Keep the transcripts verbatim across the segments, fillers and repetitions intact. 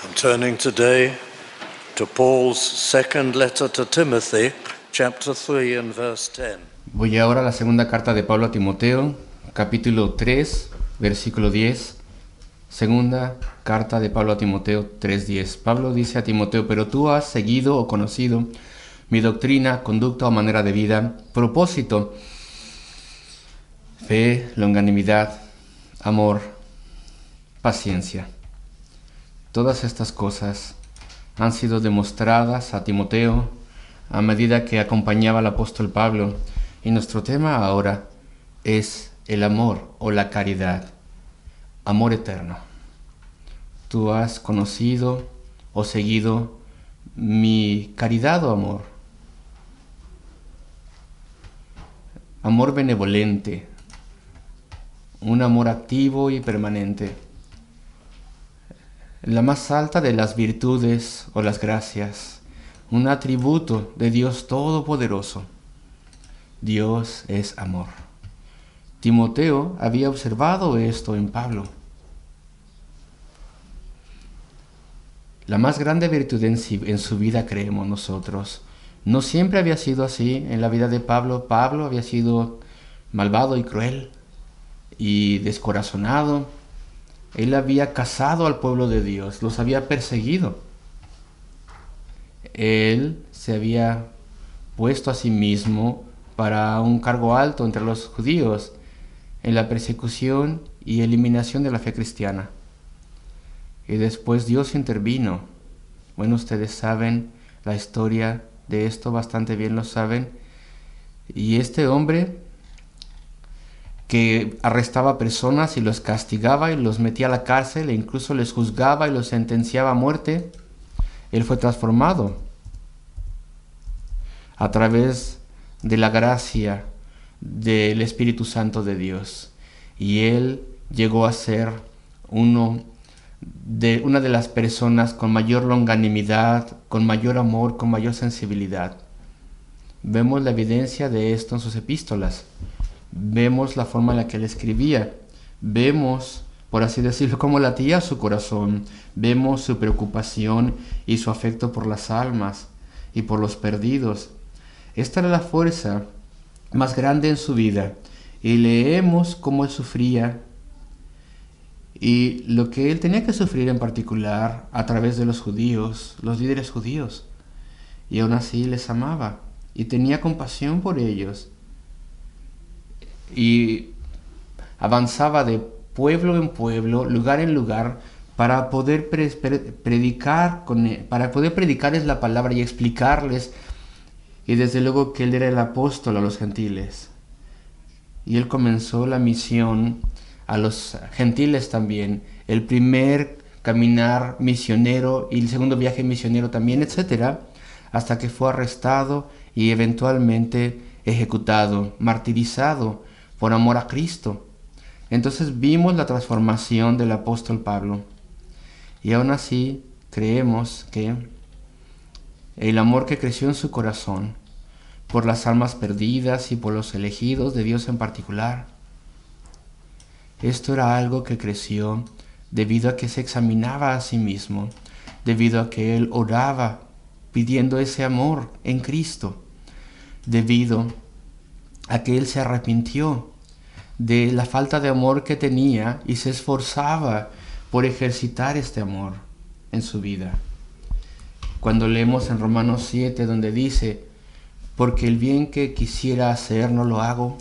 Turning today to Paul's second letter to Timothy, chapter three and verse ten. Voy ahora a la segunda carta de Pablo a Timoteo, capítulo tres, versículo diez. Segunda carta de Pablo a Timoteo tres diez. Pablo dice a Timoteo: pero tú has seguido o conocido mi doctrina, conducta o manera de vida, propósito, fe, longanimidad, amor, paciencia. Todas estas cosas han sido demostradas a Timoteo a medida que acompañaba al apóstol Pablo, y nuestro tema ahora es el amor o la caridad, amor eterno. Tú has conocido o seguido mi caridad o amor, amor benevolente, un amor activo y permanente. La más alta de las virtudes o las gracias, un atributo de Dios Todopoderoso. Dios es amor. Timoteo había observado esto en Pablo. La más grande virtud en, en su vida, creemos nosotros. No siempre había sido así en la vida de Pablo. Pablo había sido malvado y cruel y descorazonado. Él había cazado al pueblo de Dios, los había perseguido. Él se había puesto a sí mismo para un cargo alto entre los judíos en la persecución y eliminación de la fe cristiana. Y después Dios intervino. Bueno, ustedes saben la historia de esto, bastante bien lo saben. Y este hombre que arrestaba personas y los castigaba y los metía a la cárcel e incluso les juzgaba y los sentenciaba a muerte, él fue transformado a través de la gracia del Espíritu Santo de Dios, y él llegó a ser uno de, una de las personas con mayor longanimidad, con mayor amor, con mayor sensibilidad. Vemos la evidencia de esto en sus epístolas. Vemos la forma en la que él escribía, vemos, por así decirlo, cómo latía su corazón, vemos su preocupación y su afecto por las almas y por los perdidos. Esta era la fuerza más grande en su vida, y leemos cómo él sufría y lo que él tenía que sufrir en particular a través de los judíos, los líderes judíos, y aún así les amaba y tenía compasión por ellos. Y avanzaba de pueblo en pueblo, lugar en lugar, para poder pre- pre- predicar con él, para poder predicarles la palabra y explicarles. Y desde luego que él era el apóstol a los gentiles. Y él comenzó la misión a los gentiles también, el primer caminar misionero y el segundo viaje misionero también, etcétera, hasta que fue arrestado y eventualmente ejecutado, martirizado, por amor a Cristo. Entonces vimos la transformación del apóstol Pablo, y aún así creemos que el amor que creció en su corazón por las almas perdidas y por los elegidos de Dios en particular, esto era algo que creció debido a que se examinaba a sí mismo, debido a que él oraba pidiendo ese amor en Cristo, debido a que él se arrepintió de la falta de amor que tenía y se esforzaba por ejercitar este amor en su vida. Cuando leemos en Romanos siete, donde dice: porque el bien que quisiera hacer no lo hago,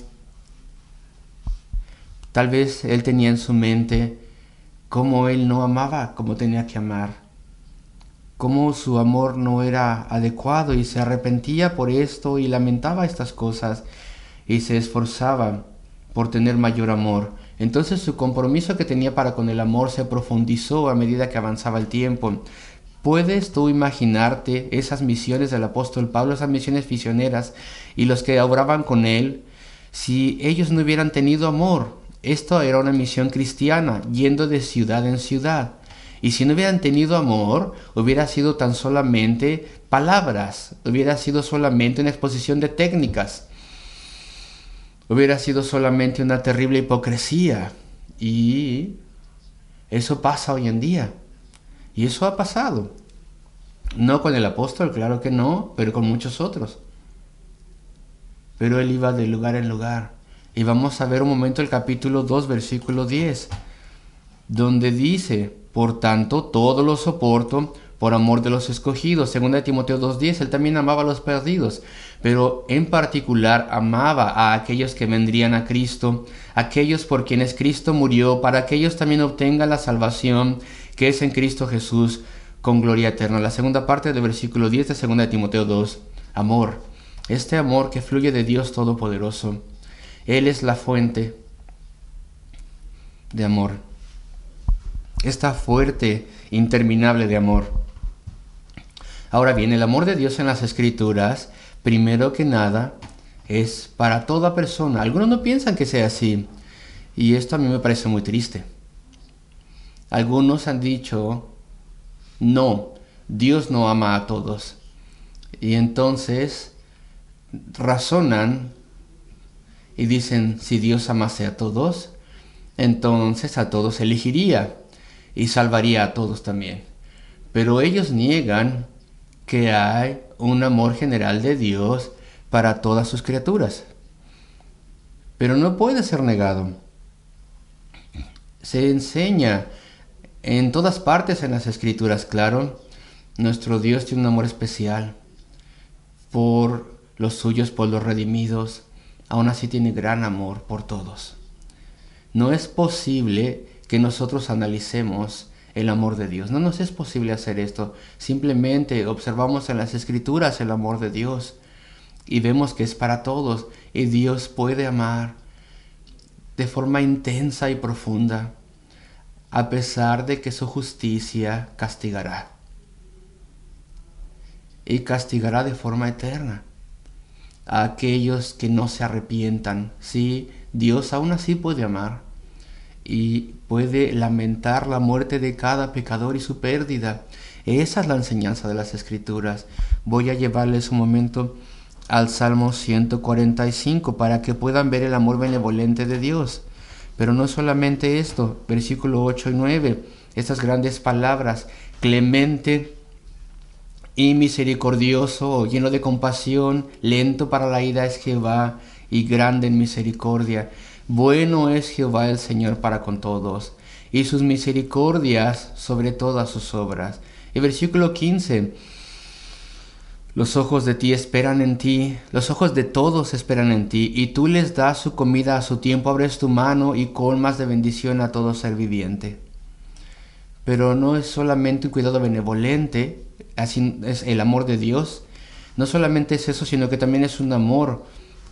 tal vez él tenía en su mente cómo él no amaba como tenía que amar, cómo su amor no era adecuado, y se arrepentía por esto y lamentaba estas cosas y se esforzaba por tener mayor amor. Entonces su compromiso que tenía para con el amor se profundizó a medida que avanzaba el tiempo. ¿Puedes tú imaginarte esas misiones del apóstol Pablo, esas misiones misioneras y los que obraban con él, si ellos no hubieran tenido amor? Esto era una misión cristiana, yendo de ciudad en ciudad. Y si no hubieran tenido amor, hubiera sido tan solamente palabras, hubiera sido solamente una exposición de técnicas, hubiera sido solamente una terrible hipocresía. Y eso pasa hoy en día. Y eso ha pasado. No con el apóstol, claro que no, pero con muchos otros. Pero él iba de lugar en lugar. Y vamos a ver un momento el capítulo dos, versículo diez, donde dice: por tanto, todo lo soporto por amor de los escogidos. Segunda de Timoteo dos diez, él también amaba a los perdidos, pero en particular amaba a aquellos que vendrían a Cristo, aquellos por quienes Cristo murió, para que ellos también obtengan la salvación que es en Cristo Jesús, con gloria eterna. La segunda parte del versículo diez de Segunda de Timoteo dos, amor. Este amor que fluye de Dios Todopoderoso. Él es la fuente de amor. Esta fuerte, interminable de amor. Ahora bien, el amor de Dios en las Escrituras, primero que nada, es para toda persona. Algunos no piensan que sea así, y esto a mí me parece muy triste. Algunos han dicho: no, Dios no ama a todos. Y entonces razonan y dicen: si Dios amase a todos, entonces a todos elegiría y salvaría a todos también. Pero ellos niegan que hay un amor general de Dios para todas sus criaturas. Pero no puede ser negado. Se enseña en todas partes en las Escrituras, claro, nuestro Dios tiene un amor especial por los suyos, por los redimidos. Aún así tiene gran amor por todos. No es posible que nosotros analicemos el amor de Dios. No nos es posible hacer esto. Simplemente observamos en las Escrituras el amor de Dios y vemos que es para todos. Y Dios puede amar de forma intensa y profunda, a pesar de que su justicia castigará. Y castigará de forma eterna a aquellos que no se arrepientan. Sí, Dios aún así puede amar y puede lamentar la muerte de cada pecador y su pérdida. Esa es la enseñanza de las Escrituras. Voy a llevarles un momento al Salmo ciento cuarenta y cinco para que puedan ver el amor benevolente de Dios. Pero no solamente esto, versículo ocho y nueve, estas grandes palabras: clemente y misericordioso, lleno de compasión, lento para la ira es Jehová y grande en misericordia. Bueno es Jehová el Señor para con todos, y sus misericordias sobre todas sus obras. Y versículo quince, los ojos de ti esperan en ti, los ojos de todos esperan en ti, y tú les das su comida a su tiempo, abres tu mano y colmas de bendición a todo ser viviente. Pero no es solamente un cuidado benevolente, así es el amor de Dios. No solamente es eso, sino que también es un amor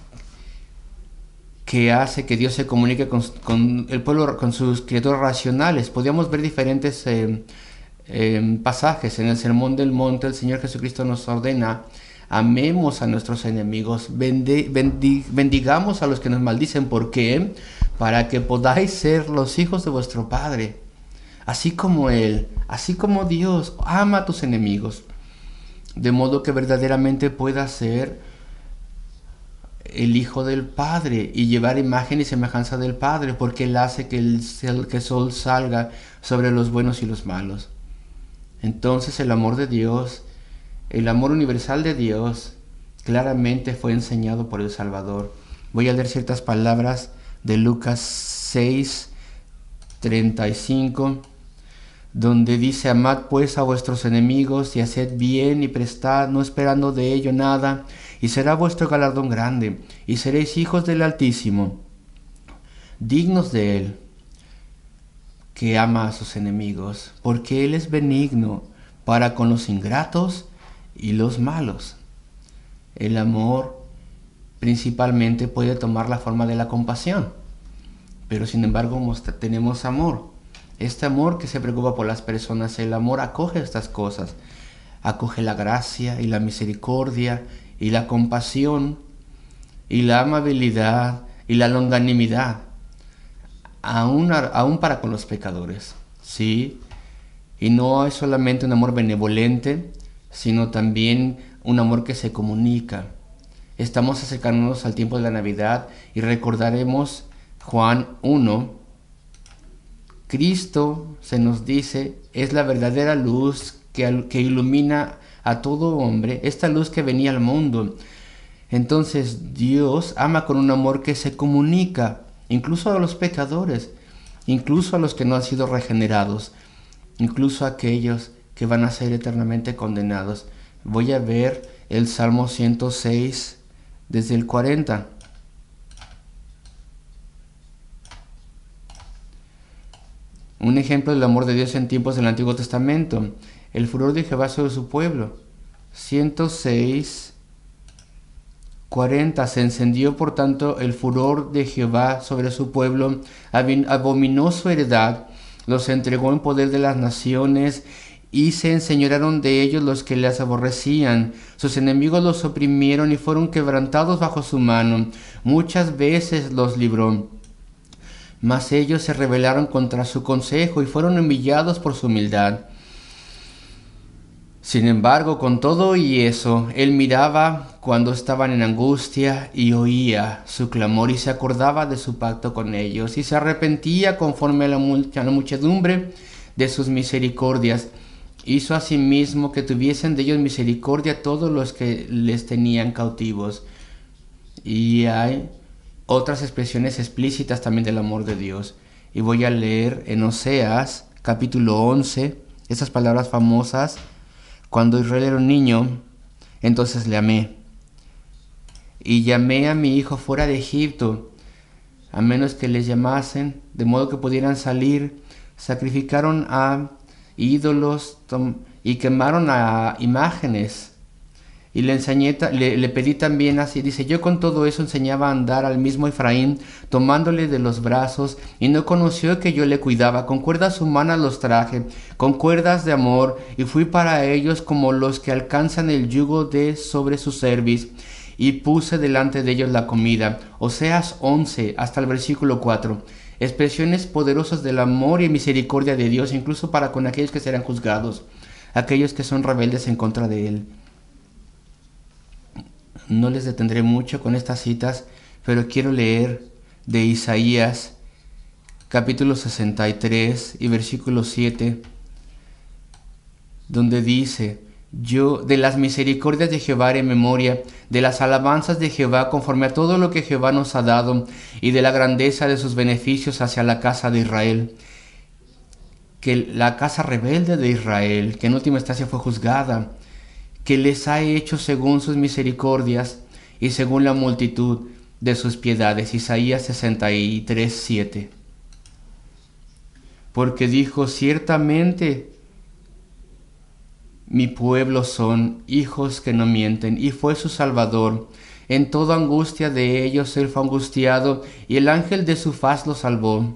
que hace que Dios se comunique con, con el pueblo, con sus criaturas racionales. Podríamos ver diferentes eh, eh, pasajes. En el Sermón del Monte, el Señor Jesucristo nos ordena: amemos a nuestros enemigos, bendi, bendi, bendigamos a los que nos maldicen. ¿Por qué? Para que podáis ser los hijos de vuestro Padre. Así como Él, así como Dios ama a tus enemigos, de modo que verdaderamente puedas ser el Hijo del Padre y llevar imagen y semejanza del Padre, porque Él hace que el, que el sol salga sobre los buenos y los malos. Entonces el amor de Dios, el amor universal de Dios, claramente fue enseñado por el Salvador. Voy a leer ciertas palabras de Lucas seis, treinta y cinco, donde dice: amad pues a vuestros enemigos y haced bien y prestad, no esperando de ello nada, y será vuestro galardón grande, y seréis hijos del Altísimo, dignos de Él, que ama a sus enemigos, porque Él es benigno para con los ingratos y los malos. El amor principalmente puede tomar la forma de la compasión, pero sin embargo tenemos amor. Este amor que se preocupa por las personas, el amor acoge estas cosas, acoge la gracia y la misericordia y la compasión y la amabilidad y la longanimidad, aún, aún para con los pecadores, ¿sí? Y no es solamente un amor benevolente, sino también un amor que se comunica. Estamos acercándonos al tiempo de la Navidad y recordaremos Juan uno, Cristo, se nos dice, es la verdadera luz que, que ilumina a todo hombre, esta luz que venía al mundo. Entonces Dios ama con un amor que se comunica, incluso a los pecadores, incluso a los que no han sido regenerados, incluso a aquellos que van a ser eternamente condenados. Voy a ver el Salmo ciento seis desde el cuarenta. Un ejemplo del amor de Dios en tiempos del Antiguo Testamento. El furor de Jehová sobre su pueblo. ciento seis, cuarenta. Se encendió por tanto el furor de Jehová sobre su pueblo, abominó su heredad, los entregó en poder de las naciones, y se enseñorearon de ellos los que les aborrecían. Sus enemigos los oprimieron y fueron quebrantados bajo su mano. Muchas veces los libró, mas ellos se rebelaron contra su consejo y fueron humillados por su humildad. Sin embargo, con todo y eso, él miraba cuando estaban en angustia y oía su clamor y se acordaba de su pacto con ellos y se arrepentía conforme a la, much- a la muchedumbre de sus misericordias. Hizo asimismo que tuviesen de ellos misericordia todos los que les tenían cautivos. Y hay otras expresiones explícitas también del amor de Dios. Y voy a leer en Oseas capítulo once, esas palabras famosas. Cuando Israel era un niño, entonces le amé. Y llamé a mi hijo fuera de Egipto, a menos que les llamasen, de modo que pudieran salir. Sacrificaron a ídolos y quemaron a imágenes. Y le enseñé, le, le pedí también así, dice, yo con todo eso enseñaba a andar al mismo Efraín, tomándole de los brazos, y no conoció que yo le cuidaba. Con cuerdas humanas los traje, con cuerdas de amor, y fui para ellos como los que alcanzan el yugo de sobre su cerviz, y puse delante de ellos la comida. Oseas once, hasta el versículo cuatro. Expresiones poderosas del amor y misericordia de Dios, incluso para con aquellos que serán juzgados, aquellos que son rebeldes en contra de Él. No les detendré mucho con estas citas, pero quiero leer de Isaías capítulo sesenta y tres y versículo siete, donde dice, yo de las misericordias de Jehová haré memoria, de las alabanzas de Jehová conforme a todo lo que Jehová nos ha dado, y de la grandeza de sus beneficios hacia la casa de Israel. Que la casa rebelde de Israel, que en última instancia fue juzgada, que les ha hecho según sus misericordias y según la multitud de sus piedades. Isaías sesenta y tres, siete. Porque dijo, ciertamente mi pueblo son hijos que no mienten, y fue su Salvador. En toda angustia de ellos él fue angustiado, y el ángel de su faz los salvó.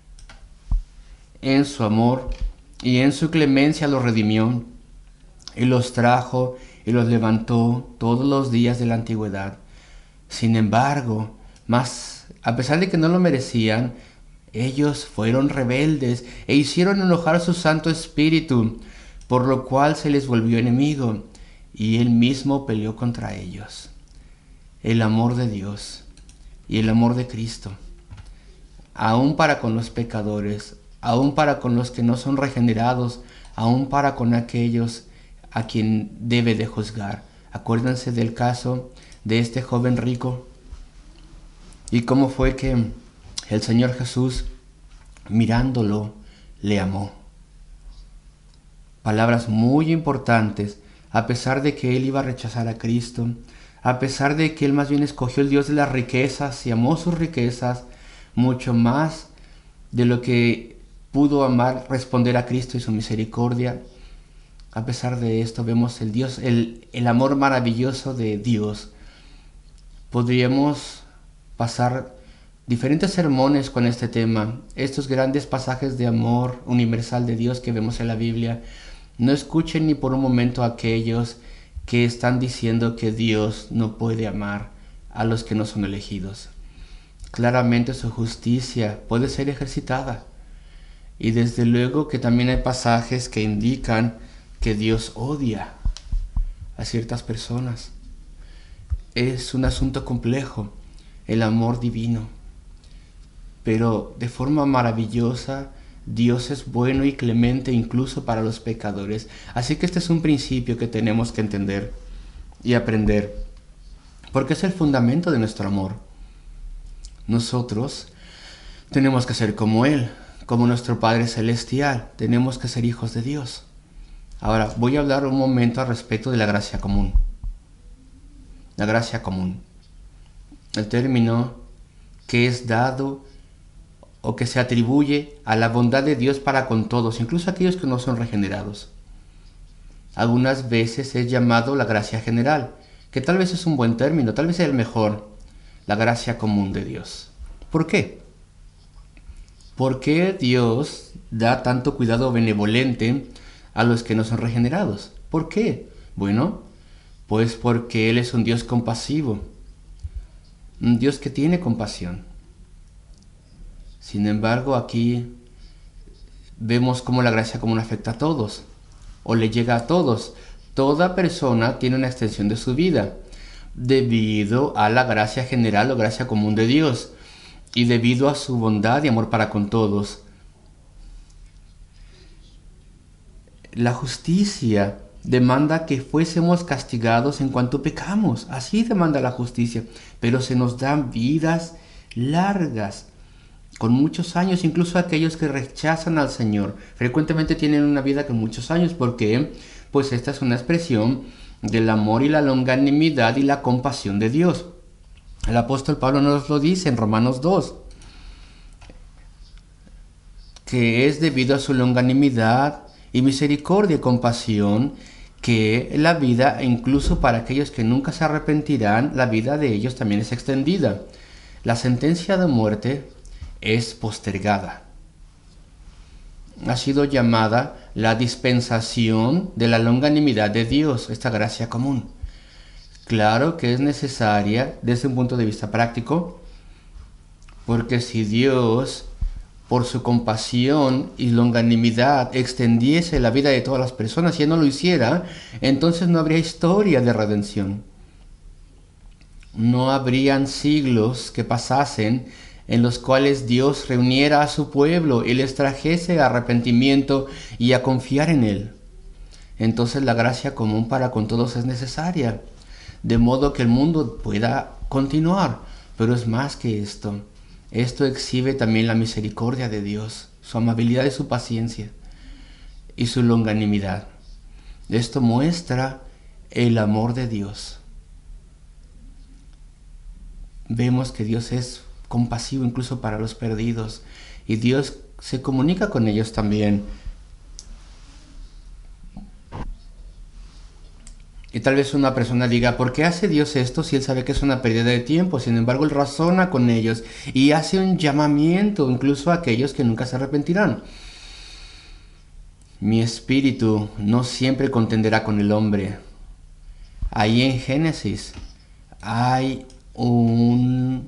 En su amor y en su clemencia los redimió, y los trajo y los levantó todos los días de la antigüedad. Sin embargo, mas a pesar de que no lo merecían, ellos fueron rebeldes e hicieron enojar su Santo Espíritu, por lo cual se les volvió enemigo, y él mismo peleó contra ellos. El amor de Dios y el amor de Cristo, aún para con los pecadores, aún para con los que no son regenerados, aún para con aquellos a quien debe de juzgar. Acuérdense del caso de este joven rico y cómo fue que el Señor Jesús, mirándolo, le amó. Palabras muy importantes, a pesar de que él iba a rechazar a Cristo, a pesar de que él más bien escogió el Dios de las riquezas y amó sus riquezas, mucho más de lo que pudo amar, responder a Cristo y su misericordia. A pesar de esto vemos el Dios, el, el amor maravilloso de Dios. Podríamos pasar diferentes sermones con este tema, estos grandes pasajes de amor universal de Dios que vemos en la Biblia. No escuchen ni por un momento a aquellos que están diciendo que Dios no puede amar a los que no son elegidos. Claramente su justicia puede ser ejercitada. Y desde luego que también hay pasajes que indican que Dios odia a ciertas personas. Es un asunto complejo, el amor divino. Pero de forma maravillosa, Dios es bueno y clemente incluso para los pecadores. Así que este es un principio que tenemos que entender y aprender, porque es el fundamento de nuestro amor. Nosotros tenemos que ser como Él, como nuestro Padre Celestial. Tenemos que ser hijos de Dios. Ahora, voy a hablar un momento al respecto de la gracia común. La gracia común. El término que es dado o que se atribuye a la bondad de Dios para con todos, incluso aquellos que no son regenerados. Algunas veces es llamado la gracia general, que tal vez es un buen término, tal vez es el mejor, la gracia común de Dios. ¿Por qué? ¿Por qué Dios da tanto cuidado benevolente a los que no son regenerados? ¿Por qué? Bueno, pues porque Él es un Dios compasivo, un Dios que tiene compasión. Sin embargo, aquí vemos cómo la gracia común afecta a todos, o le llega a todos. Toda persona tiene una extensión de su vida, debido a la gracia general o gracia común de Dios, y debido a su bondad y amor para con todos. La justicia demanda que fuésemos castigados en cuanto pecamos. Así demanda la justicia. Pero se nos dan vidas largas, con muchos años. Incluso aquellos que rechazan al Señor frecuentemente tienen una vida con muchos años. ¿Por qué? Pues esta es una expresión del amor y la longanimidad y la compasión de Dios. El apóstol Pablo nos lo dice en Romanos dos, que es debido a su longanimidad y misericordia y compasión que la vida, incluso para aquellos que nunca se arrepentirán, la vida de ellos también es extendida. La sentencia de muerte es postergada. Ha sido llamada la dispensación de la longanimidad de Dios, esta gracia común. Claro que es necesaria desde un punto de vista práctico, porque si Dios, por su compasión y longanimidad, extendiese la vida de todas las personas y Él no lo hiciera, entonces no habría historia de redención. No habrían siglos que pasasen en los cuales Dios reuniera a su pueblo y les trajese arrepentimiento y a confiar en Él. Entonces la gracia común para con todos es necesaria, de modo que el mundo pueda continuar. Pero es más que esto. Esto exhibe también la misericordia de Dios, su amabilidad y su paciencia, y su longanimidad. Esto muestra el amor de Dios. Vemos que Dios es compasivo incluso para los perdidos, y Dios se comunica con ellos también. Y tal vez una persona diga, ¿por qué hace Dios esto si Él sabe que es una pérdida de tiempo? Sin embargo, Él razona con ellos y hace un llamamiento incluso a aquellos que nunca se arrepentirán. Mi espíritu no siempre contenderá con el hombre. Ahí en Génesis hay un...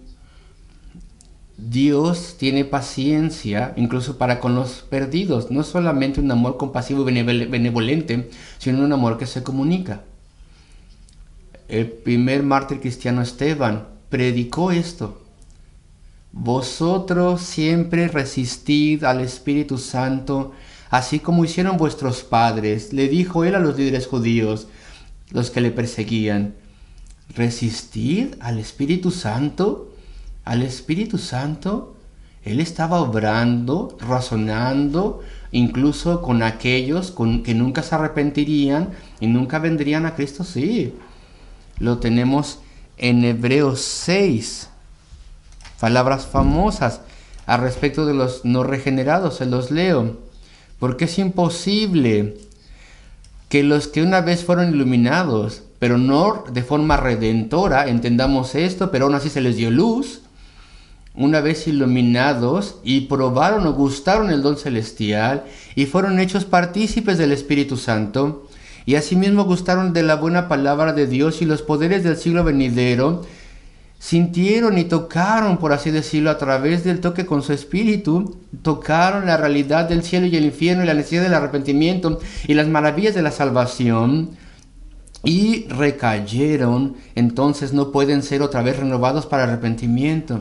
Dios tiene paciencia incluso para con los perdidos. No solamente un amor compasivo y benevolente, sino un amor que se comunica. El primer mártir cristiano, Esteban, predicó esto. Vosotros siempre resistid al Espíritu Santo, así como hicieron vuestros padres. Le dijo él a los líderes judíos, los que le perseguían. ¿Resistid al Espíritu Santo? ¿Al Espíritu Santo? Él estaba obrando, razonando, incluso con aquellos con, que nunca se arrepentirían y nunca vendrían a Cristo. Sí. Lo tenemos en Hebreos seis, palabras famosas al respecto de los no regenerados. Se los leo. Porque es imposible que los que una vez fueron iluminados, pero no de forma redentora, entendamos esto, pero aún así se les dio luz, una vez iluminados y probaron o gustaron el don celestial y fueron hechos partícipes del Espíritu Santo, y asimismo gustaron de la buena palabra de Dios y los poderes del siglo venidero, sintieron y tocaron, por así decirlo, a través del toque con su espíritu, tocaron la realidad del cielo y el infierno y la necesidad del arrepentimiento y las maravillas de la salvación, y recayeron. Entonces no pueden ser otra vez renovados para arrepentimiento.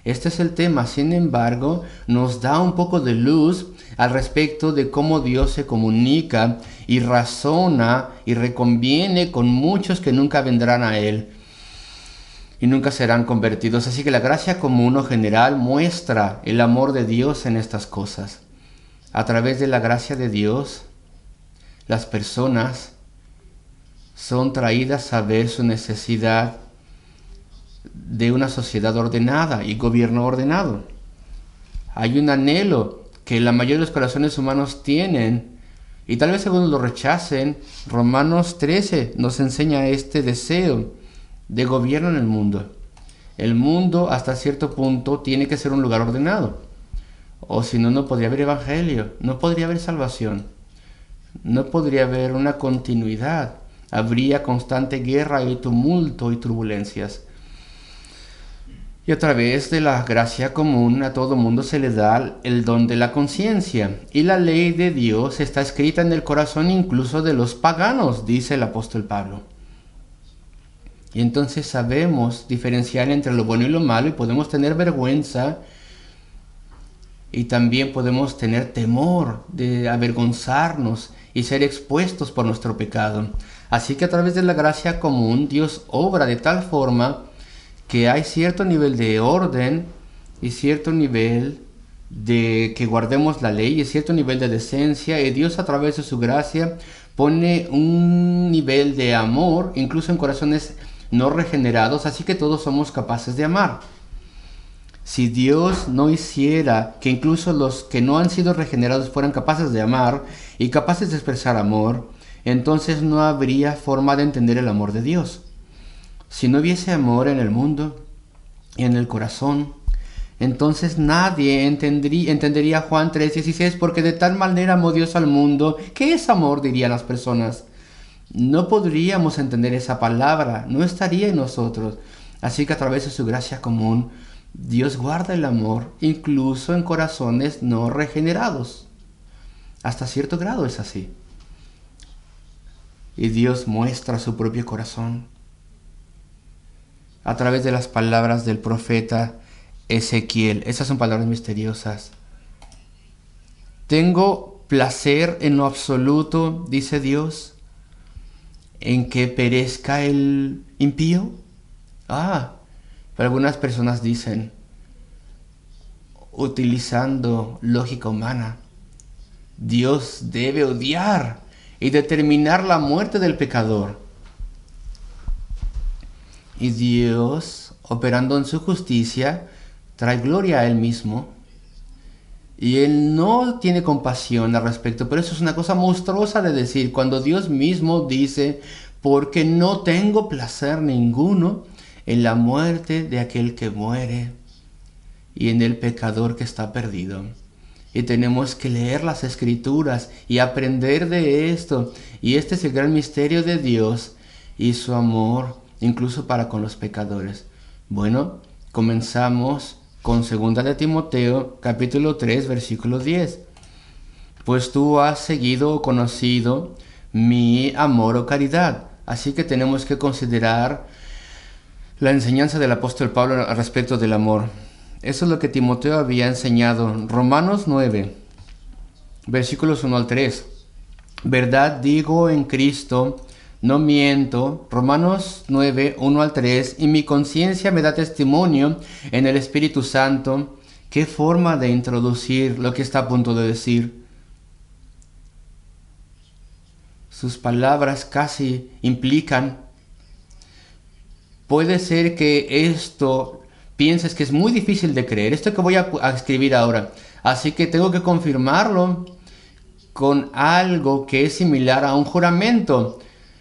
Este es el tema. Sin embargo, nos da un poco de luz al respecto de cómo Dios se comunica y razona y reconviene con muchos que nunca vendrán a Él y nunca serán convertidos. Así que la gracia común o general muestra el amor de Dios en estas cosas. A través de la gracia de Dios, las personas son traídas a ver su necesidad de una sociedad ordenada y gobierno ordenado. Hay un anhelo que la mayoría de los corazones humanos tienen, y tal vez algunos lo rechacen. Romanos trece nos enseña este deseo de gobierno en el mundo. El mundo hasta cierto punto tiene que ser un lugar ordenado, o si no, no podría haber evangelio, no podría haber salvación, no podría haber una continuidad. Habría constante guerra y tumulto y turbulencias. Y a través de la gracia común a todo mundo se le da el don de la conciencia. Y la ley de Dios está escrita en el corazón incluso de los paganos, dice el apóstol Pablo. Y entonces sabemos diferenciar entre lo bueno y lo malo, y podemos tener vergüenza y también podemos tener temor de avergonzarnos y ser expuestos por nuestro pecado. Así que a través de la gracia común Dios obra de tal forma que hay cierto nivel de orden y cierto nivel de que guardemos la ley y cierto nivel de decencia, y Dios a través de su gracia pone un nivel de amor incluso en corazones no regenerados, así que todos somos capaces de amar. Si Dios no hiciera que incluso los que no han sido regenerados fueran capaces de amar y capaces de expresar amor, entonces no habría forma de entender el amor de Dios. Si no hubiese amor en el mundo y en el corazón, entonces nadie entendería, entendería Juan tres dieciséis, porque de tal manera amó Dios al mundo. ¿Qué es amor?, dirían las personas. No podríamos entender esa palabra, no estaría en nosotros. Así que a través de su gracia común, Dios guarda el amor incluso en corazones no regenerados. Hasta cierto grado es así. Y Dios muestra su propio corazón a través de las palabras del profeta Ezequiel. Esas son palabras misteriosas. Tengo placer en lo absoluto, dice Dios, en que perezca el impío. Ah, pero algunas personas dicen, utilizando lógica humana, Dios debe odiar y determinar la muerte del pecador. Y Dios, operando en su justicia, trae gloria a Él mismo. Y Él no tiene compasión al respecto. Pero eso es una cosa monstruosa de decir, cuando Dios mismo dice, porque no tengo placer ninguno en la muerte de aquel que muere y en el pecador que está perdido. Y tenemos que leer las Escrituras y aprender de esto. Y este es el gran misterio de Dios y su amor, incluso para con los pecadores. Bueno, comenzamos con segunda de Timoteo, capítulo tres, versículo diez. Pues tú has seguido o conocido mi amor o caridad. Así que tenemos que considerar la enseñanza del apóstol Pablo al respecto del amor. Eso es lo que Timoteo había enseñado. Romanos nueve, versículos uno al tres. Verdad digo en Cristo, no miento. Romanos nueve, uno al tres. Y mi conciencia me da testimonio en el Espíritu Santo. ¿Qué forma de introducir lo que está a punto de decir? Sus palabras casi implican. Puede ser que esto pienses que es muy difícil de creer, esto que voy a, a escribir ahora. Así que tengo que confirmarlo con algo que es similar a un juramento.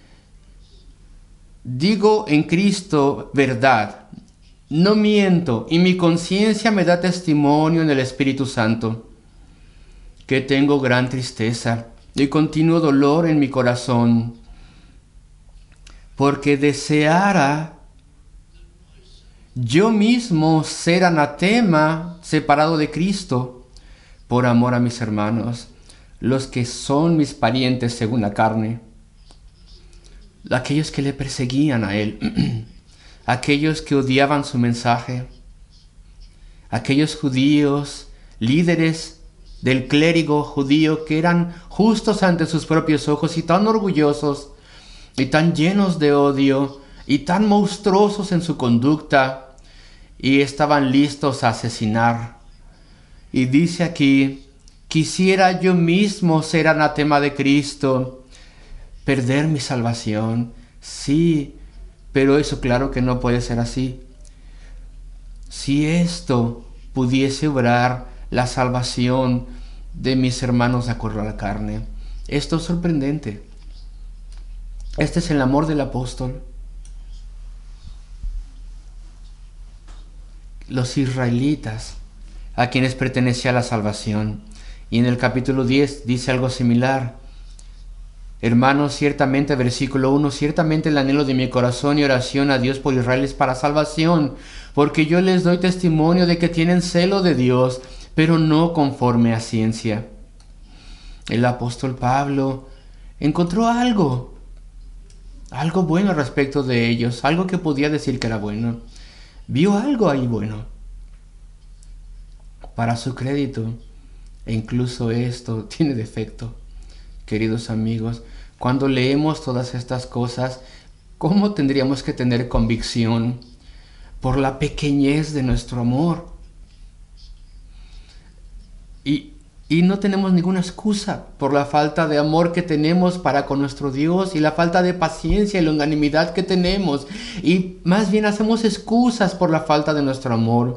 Digo en Cristo verdad, no miento, y mi conciencia me da testimonio en el Espíritu Santo, que tengo gran tristeza y continuo dolor en mi corazón, porque deseara yo mismo ser anatema, separado de Cristo, por amor a mis hermanos, los que son mis parientes según la carne, aquellos que le perseguían a él, aquellos que odiaban su mensaje, aquellos judíos, líderes del clérigo judío que eran justos ante sus propios ojos y tan orgullosos y tan llenos de odio y tan monstruosos en su conducta, y estaban listos a asesinar. Y dice aquí: quisiera yo mismo ser anatema de Cristo, perder mi salvación. Sí, pero eso claro que no puede ser así. Si esto pudiese obrar la salvación de mis hermanos de acuerdo a la carne, esto es sorprendente. Este es el amor del apóstol. Los israelitas, a quienes pertenecía la salvación. Y en el capítulo diez dice algo similar. Hermanos, ciertamente, versículo uno, ciertamente el anhelo de mi corazón y oración a Dios por Israel es para salvación, porque yo les doy testimonio de que tienen celo de Dios, pero no conforme a ciencia. El apóstol Pablo encontró algo, algo bueno respecto de ellos, algo que podía decir que era bueno. Vio algo ahí bueno. Para su crédito, e incluso esto tiene defecto. Queridos amigos, cuando leemos todas estas cosas, ¿cómo tendríamos que tener convicción por la pequeñez de nuestro amor? Y, y no tenemos ninguna excusa por la falta de amor que tenemos para con nuestro Dios y la falta de paciencia y longanimidad que tenemos. Y más bien hacemos excusas por la falta de nuestro amor.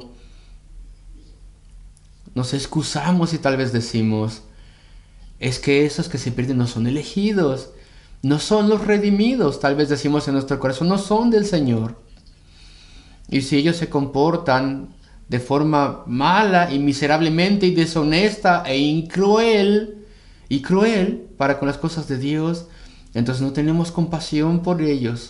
Nos excusamos y tal vez decimos: es que esos que se pierden no son elegidos, no son los redimidos. Tal vez decimos en nuestro corazón: no son del Señor. Y si ellos se comportan de forma mala y miserablemente y deshonesta e incruel y cruel para con las cosas de Dios, entonces no tenemos compasión por ellos.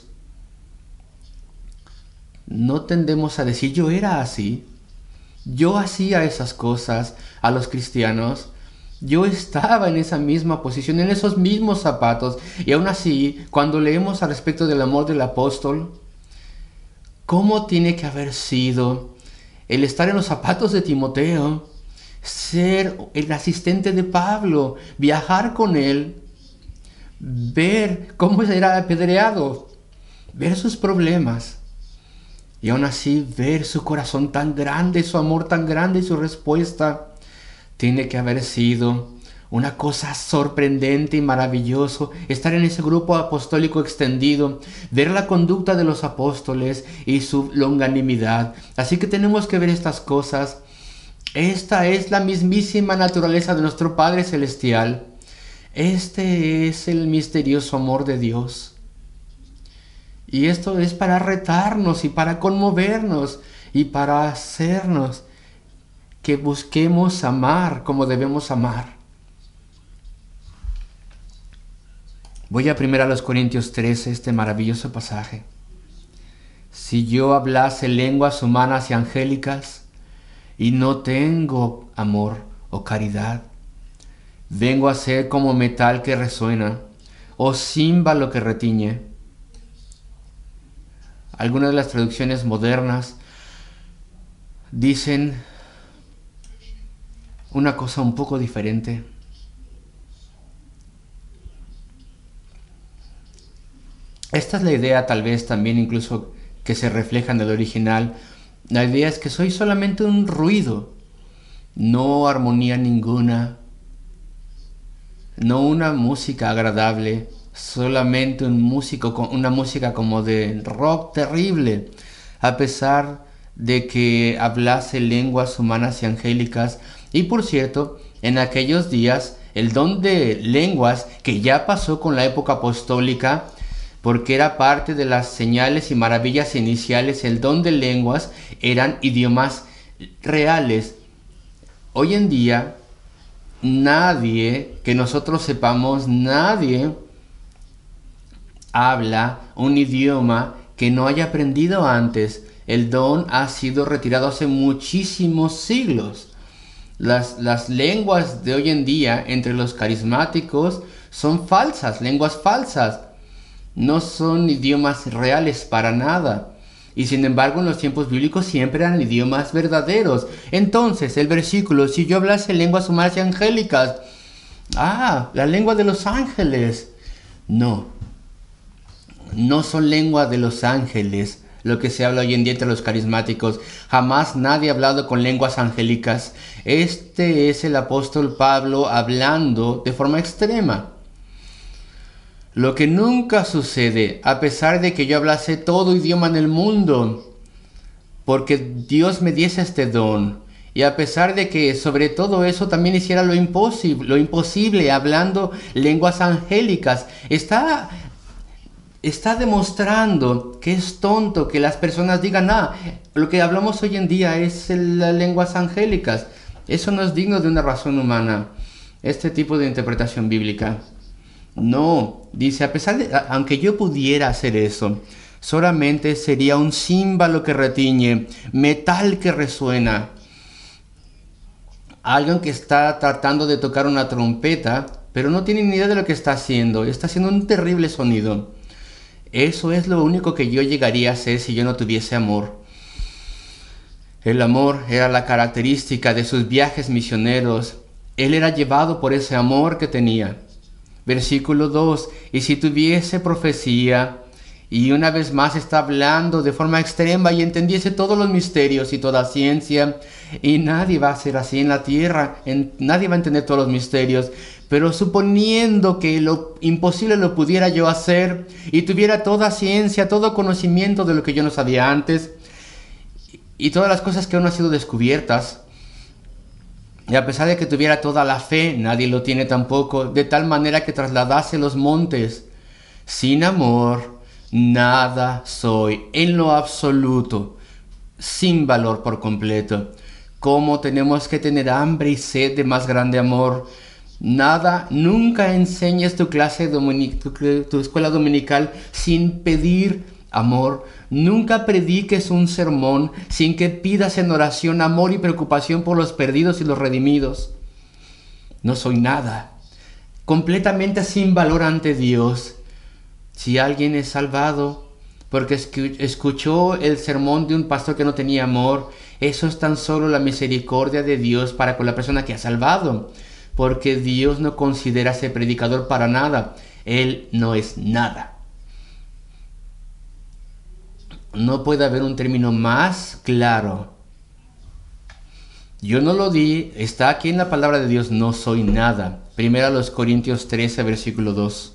No tendemos a decir: yo era así, yo hacía esas cosas a los cristianos, yo estaba en esa misma posición, en esos mismos zapatos. Y aún así, cuando leemos al respecto del amor del apóstol, ¿cómo tiene que haber sido el estar en los zapatos de Timoteo, ser el asistente de Pablo, viajar con él, ver cómo era apedreado, ver sus problemas, y aún así ver su corazón tan grande, su amor tan grande y su respuesta? Tiene que haber sido una cosa sorprendente y maravilloso estar en ese grupo apostólico extendido, ver la conducta de los apóstoles y su longanimidad. Así que tenemos que ver estas cosas. Esta es la mismísima naturaleza de nuestro Padre Celestial. Este es el misterioso amor de Dios. Y esto es para retarnos y para conmovernos y para hacernos que busquemos amar como debemos amar. Voy a primero a los Corintios trece, este maravilloso pasaje. Si yo hablase lenguas humanas y angélicas y no tengo amor o caridad, vengo a ser como metal que resuena o címbalo que retiñe. Algunas de las traducciones modernas dicen una cosa un poco diferente. Esta es la idea, tal vez también incluso que se refleja en el original. La idea es que soy solamente un ruido, no armonía ninguna, no una música agradable, solamente un músico, una música como de rock terrible, a pesar de que hablase lenguas humanas y angélicas. Y por cierto, en aquellos días el don de lenguas, que ya pasó con la época apostólica, porque era parte de las señales y maravillas iniciales, el don de lenguas eran idiomas reales. Hoy en día, nadie, que nosotros sepamos, nadie habla un idioma que no haya aprendido antes. El don ha sido retirado hace muchísimos siglos. Las, las lenguas de hoy en día entre los carismáticos son falsas, lenguas falsas. No son idiomas reales para nada. Y sin embargo, en los tiempos bíblicos siempre eran idiomas verdaderos. Entonces, el versículo, si yo hablase lenguas humanas y angélicas, ah, la lengua de los ángeles. No, no son lenguas de los ángeles lo que se habla hoy en día entre los carismáticos. Jamás nadie ha hablado con lenguas angélicas. Este es el apóstol Pablo hablando de forma extrema. Lo que nunca sucede, a pesar de que yo hablase todo idioma en el mundo, porque Dios me diese este don, y a pesar de que sobre todo eso también hiciera lo imposible, lo imposible hablando lenguas angélicas, está, está demostrando que es tonto que las personas digan, ah, lo que hablamos hoy en día es las lenguas angélicas. Eso no es digno de una razón humana, este tipo de interpretación bíblica. No, dice, a pesar de, aunque yo pudiera hacer eso, solamente sería un címbalo que retiñe, metal que resuena. Alguien que está tratando de tocar una trompeta, pero no tiene ni idea de lo que está haciendo, está haciendo un terrible sonido. Eso es lo único que yo llegaría a hacer si yo no tuviese amor. El amor era la característica de sus viajes misioneros. Él era llevado por ese amor que tenía. Versículo dos, y si tuviese profecía, y una vez más está hablando de forma extrema, y entendiese todos los misterios y toda ciencia, y nadie va a ser así en la tierra, en, nadie va a entender todos los misterios, pero suponiendo que lo imposible lo pudiera yo hacer, y tuviera toda ciencia, todo conocimiento de lo que yo no sabía antes, y todas las cosas que aún no han sido descubiertas, y a pesar de que tuviera toda la fe, nadie lo tiene tampoco, de tal manera que trasladase los montes. Sin amor, nada soy, en lo absoluto, sin valor por completo. ¿Cómo tenemos que tener hambre y sed de más grande amor? Nada, nunca enseñes tu clase dominic- tu, tu escuela dominical sin pedir amor. Nunca prediques un sermón sin que pidas en oración amor y preocupación por los perdidos y los redimidos. No soy nada, completamente sin valor ante Dios. Si alguien es salvado porque escuchó el sermón de un pastor que no tenía amor, eso es tan solo la misericordia de Dios para con la persona que ha salvado, porque Dios no considera a ese predicador para nada. Él no es nada. No puede haber un término más claro. Yo no lo di, está aquí en la palabra de Dios, no soy nada. Primero a los Corintios trece, versículo dos.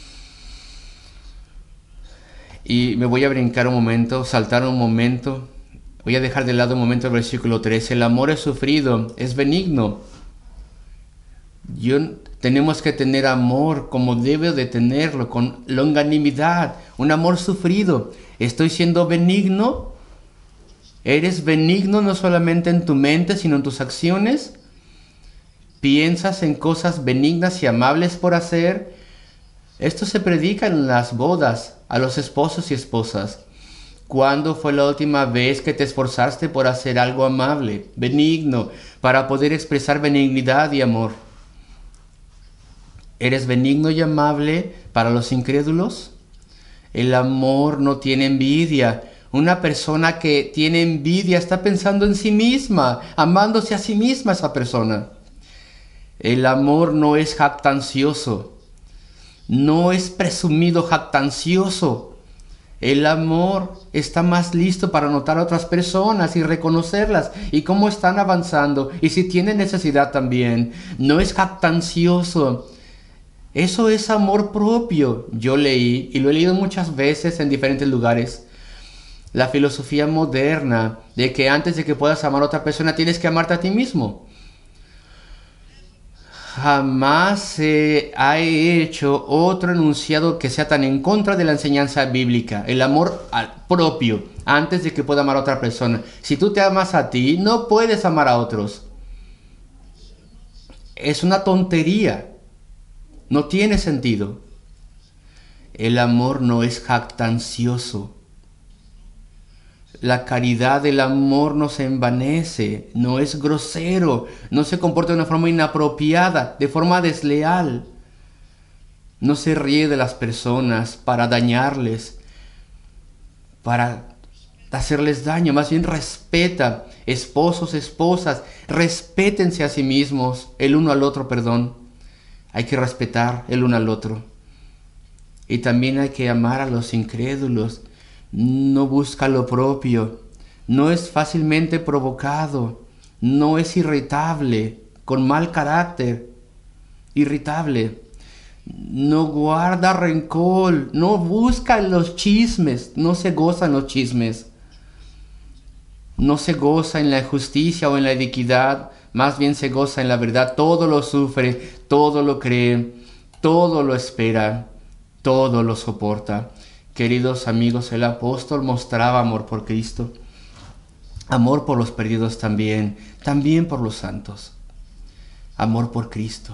Y me voy a brincar un momento, saltar un momento. Voy a dejar de lado un momento el versículo trece. El amor es sufrido, es benigno. Yo, tenemos que tener amor como debe de tenerlo, con longanimidad, un amor sufrido. ¿Estoy siendo benigno? ¿Eres benigno no solamente en tu mente, sino en tus acciones? ¿Piensas en cosas benignas y amables por hacer? Esto se predica en las bodas a los esposos y esposas. ¿Cuándo fue la última vez que te esforzaste por hacer algo amable, benigno, para poder expresar benignidad y amor? ¿Eres benigno y amable para los incrédulos? El amor no tiene envidia. Una persona que tiene envidia está pensando en sí misma, amándose a sí misma esa persona. El amor no es jactancioso, no es presumido jactancioso. El amor está más listo para notar a otras personas y reconocerlas y cómo están avanzando y si tienen necesidad también. No es jactancioso. Eso es amor propio. Yo leí, y lo he leído muchas veces en diferentes lugares, la filosofía moderna de que antes de que puedas amar a otra persona tienes que amarte a ti mismo. Jamás se ha hecho otro enunciado que sea tan en contra de la enseñanza bíblica. El amor propio antes de que pueda amar a otra persona. Si tú te amas a ti, no puedes amar a otros. Es una tontería. No tiene sentido. El amor no es jactancioso. La caridad del amor no se envanece, no es grosero, no se comporta de una forma inapropiada, de forma desleal. No se ríe de las personas para dañarles, para hacerles daño, más bien respeta. Esposos, esposas, respétense a sí mismos, el uno al otro, perdón. Hay que respetar el uno al otro. Y también hay que amar a los incrédulos. No busca lo propio, no es fácilmente provocado, no es irritable, con mal carácter, irritable. No guarda rencor, no busca los chismes, no se goza en los chismes. No se goza en la justicia o en la iniquidad, más bien se goza en la verdad. Todo lo sufre, todo lo cree, todo lo espera, todo lo soporta. Queridos amigos, el apóstol mostraba amor por Cristo, amor por los perdidos también, también por los santos, amor por Cristo.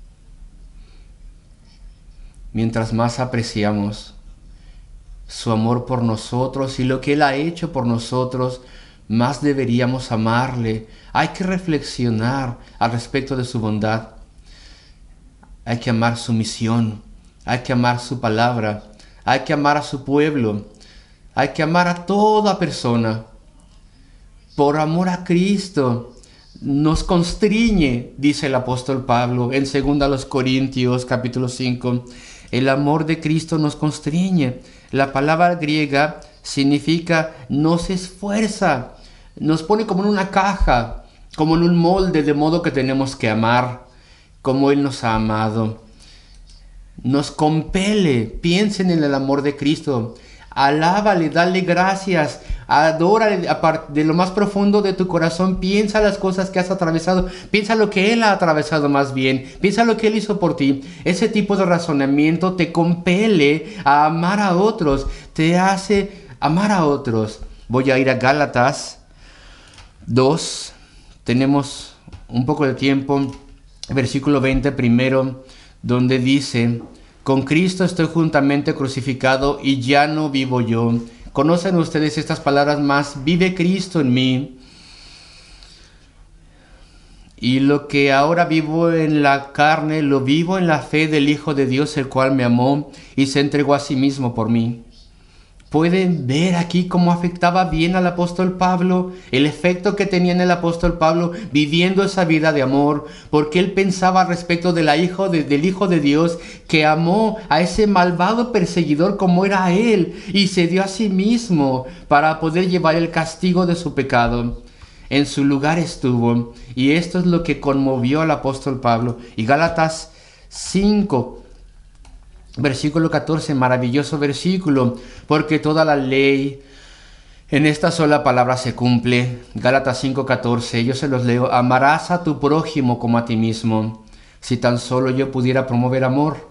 Mientras más apreciamos su amor por nosotros y lo que Él ha hecho por nosotros, más deberíamos amarle. Hay que reflexionar al respecto de su bondad. Hay que amar su misión, hay que amar su palabra, hay que amar a su pueblo, hay que amar a toda persona. Por amor a Cristo nos constriñe, dice el apóstol Pablo en segunda a los Corintios capítulo cinco. El amor de Cristo nos constriñe. La palabra griega significa nos esfuerza, nos pone como en una caja, como en un molde, de modo que tenemos que amar como Él nos ha amado. Nos compele. Piensen en el amor de Cristo. Alábale, dale gracias, adórale de lo más profundo de tu corazón. Piensa las cosas que has atravesado, piensa lo que Él ha atravesado más bien, piensa lo que Él hizo por ti. Ese tipo de razonamiento te compele a amar a otros, te hace amar a otros. Voy a ir a Gálatas dos, tenemos un poco de tiempo, versículo veinte primero, donde dice: con Cristo estoy juntamente crucificado y ya no vivo yo. ¿Conocen ustedes estas palabras más? Vive Cristo en mí. Y lo que ahora vivo en la carne, lo vivo en la fe del Hijo de Dios, el cual me amó y se entregó a sí mismo por mí. ¿Pueden ver aquí cómo afectaba bien al apóstol Pablo? El efecto que tenía en el apóstol Pablo viviendo esa vida de amor, porque él pensaba respecto de la hijo de, del Hijo de Dios, que amó a ese malvado perseguidor como era él, y se dio a sí mismo para poder llevar el castigo de su pecado. En su lugar estuvo, y esto es lo que conmovió al apóstol Pablo. Y Gálatas cinco, versículo catorce, maravilloso versículo, porque toda la ley en esta sola palabra se cumple. Gálatas cinco catorce, yo se los leo: amarás a tu prójimo como a ti mismo. Si tan solo yo pudiera promover amor,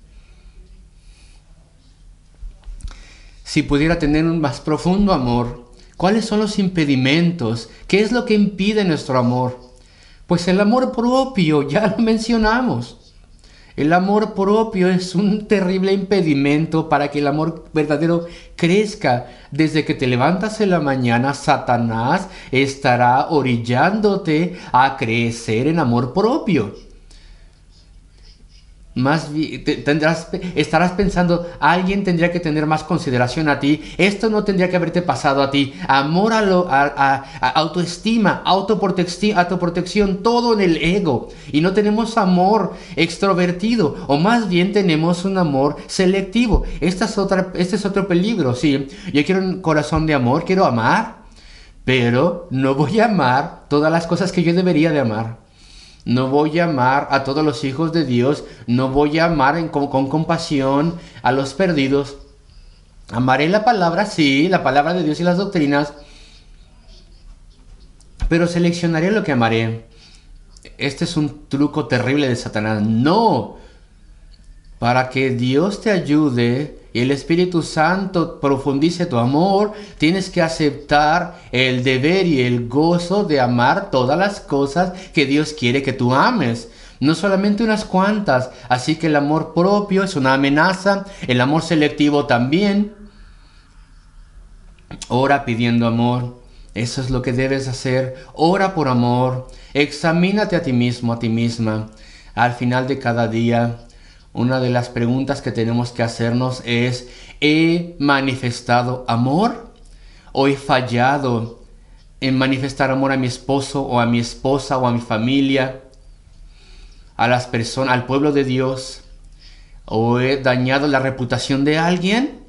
si pudiera tener un más profundo amor. ¿Cuáles son los impedimentos? ¿Qué es lo que impide nuestro amor? Pues el amor propio, ya lo mencionamos. El amor propio es un terrible impedimento para que el amor verdadero crezca. Desde que te levantas en la mañana, Satanás estará orillándote a crecer en amor propio. Más bien, tendrás, estarás pensando, alguien tendría que tener más consideración a ti, esto no tendría que haberte pasado a ti. Amor a, lo, a, a, a autoestima, autoprotección, autoprotección, todo en el ego. Y no tenemos amor extrovertido, o más bien tenemos un amor selectivo. Esta es otra, este es otro peligro, sí. Yo quiero un corazón de amor, quiero amar, pero no voy a amar todas las cosas que yo debería de amar. No voy a amar a todos los hijos de Dios. No voy a amar en, con, con compasión a los perdidos. Amaré la palabra, sí, la palabra de Dios y las doctrinas, pero seleccionaré lo que amaré. Este es un truco terrible de Satanás. No, para que Dios te ayude y el Espíritu Santo profundice tu amor, tienes que aceptar el deber y el gozo de amar todas las cosas que Dios quiere que tú ames, no solamente unas cuantas. Así que el amor propio es una amenaza, el amor selectivo también. Ora pidiendo amor, eso es lo que debes hacer. Ora por amor, examínate a ti mismo, a ti misma. Al final de cada día, una de las preguntas que tenemos que hacernos es: ¿he manifestado amor? o he fallado en manifestar amor a mi esposo o a mi esposa o a mi familia, a las personas, al pueblo de Dios, o he dañado la reputación de alguien,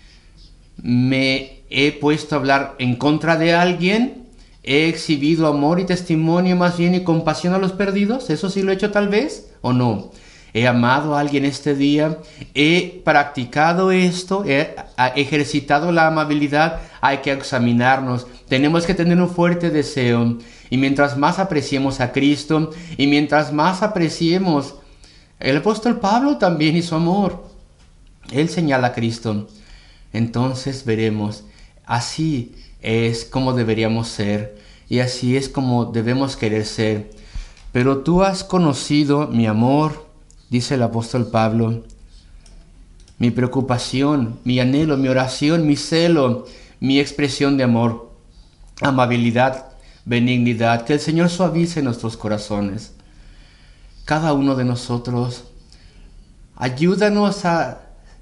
me he puesto a hablar en contra de alguien, he exhibido amor y testimonio más bien y compasión a los perdidos, eso sí lo he hecho tal vez, o no. He amado a alguien este día, he practicado esto, he ejercitado la amabilidad. Hay que examinarnos, tenemos que tener un fuerte deseo, y mientras más apreciemos a Cristo, y mientras más apreciemos el apóstol Pablo también y su amor, él señala a Cristo, entonces veremos, así es como deberíamos ser, y así es como debemos querer ser. Pero tú has conocido mi amor, dice el apóstol Pablo, mi preocupación, mi anhelo, mi oración, mi celo, mi expresión de amor, amabilidad, benignidad, que el Señor suavice nuestros corazones. Cada uno de nosotros, ayúdanos a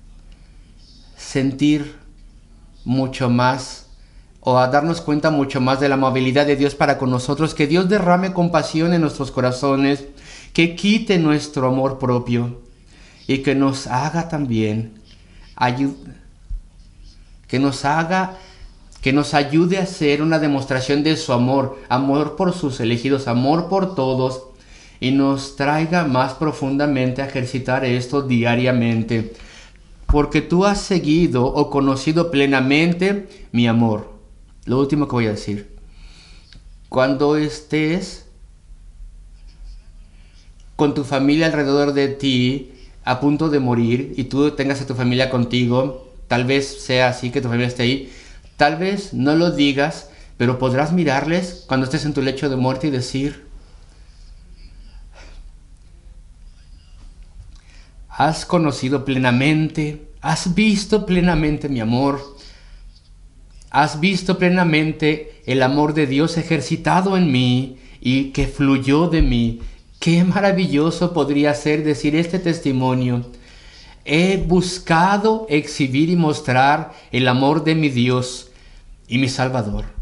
sentir mucho más o a darnos cuenta mucho más de la amabilidad de Dios para con nosotros, que Dios derrame compasión en nuestros corazones, que quite nuestro amor propio y que nos haga también, ayu- que nos haga, que nos ayude a hacer una demostración de su amor, amor por sus elegidos, amor por todos, y nos traiga más profundamente a ejercitar esto diariamente, porque tú has seguido o conocido plenamente mi amor. Lo último que voy a decir, cuando estés con tu familia alrededor de ti, a punto de morir, y tú tengas a tu familia contigo, tal vez sea así que tu familia esté ahí, tal vez no lo digas, pero podrás mirarles cuando estés en tu lecho de muerte y decir: has conocido plenamente, has visto plenamente mi amor, has visto plenamente el amor de Dios ejercitado en mí y que fluyó de mí. Qué maravilloso podría ser decir este testimonio. He buscado exhibir y mostrar el amor de mi Dios y mi Salvador.